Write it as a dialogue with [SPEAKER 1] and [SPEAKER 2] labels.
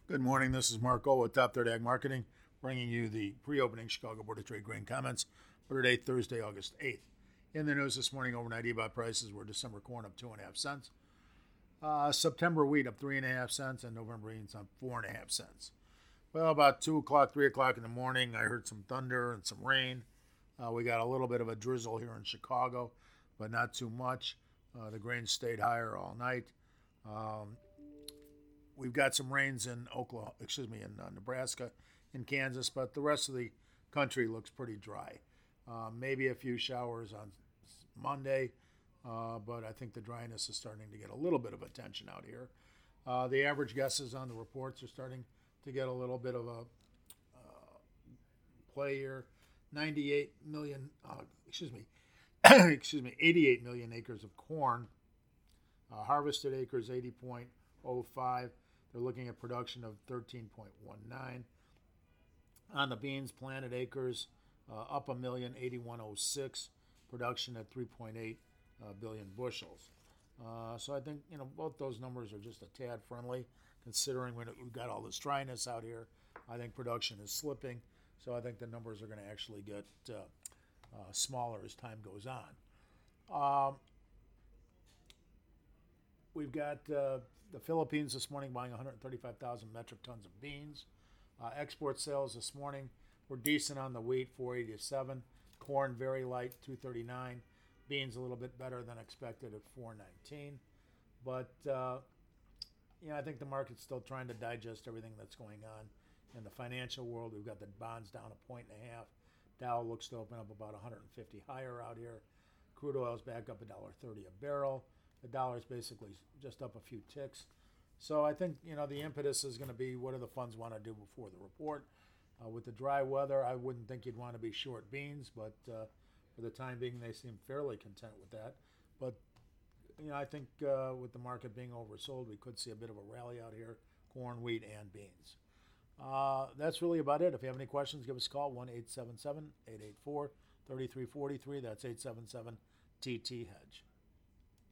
[SPEAKER 1] Good morning. This is Mark O with Top Third Ag Marketing, bringing you the pre-opening Chicago Board of Trade grain comments for today, Thursday, August 8th. In the news this morning, overnight EBOT prices were December corn up 2.5 cents, September wheat up 3.5 cents, and November beans up 4.5 cents. Well, about 2 o'clock, 3 o'clock in the morning, I heard some thunder and some rain. We got a little bit of a drizzle here in Chicago, but not too much. The grain stayed higher all night. We've got some rains in Nebraska and Kansas, but the rest of the country looks pretty dry. Maybe a few showers on Monday, but I think the dryness is starting to get a little bit of attention out here. The average guesses on the reports are starting to get a little bit of a play here. 98 million, 88 million acres of corn. Harvested acres 80.05. They're looking at production of 13.19. On the beans, planted acres up 1,081,006. Production at 3.8 billion bushels. So I think both those numbers are just a tad friendly, considering we've got all this dryness out here. I think production is slipping, so I think the numbers are going to actually get smaller as time goes on. We've got the Philippines this morning buying 135,000 metric tons of beans. Export sales this morning were decent on the wheat, 487. Corn very light, 239. Beans a little bit better than expected at 419. But I think the market's still trying to digest everything that's going on in the financial world. We've got the bonds down 1.5 points. Dow looks to open up about 150 higher out here. Crude oil's back up $1.30 a barrel. The dollar's basically just up a few ticks. So I think, the impetus is going to be what do the funds want to do before the report. With the dry weather, I wouldn't think you'd want to be short beans, but for the time being, they seem fairly content with that. But, I think with the market being oversold, we could see a bit of a rally out here, corn, wheat, and beans. That's really about it. If you have any questions, give us a call, 1-877-884-3343. That's 877-TT-HEDGE.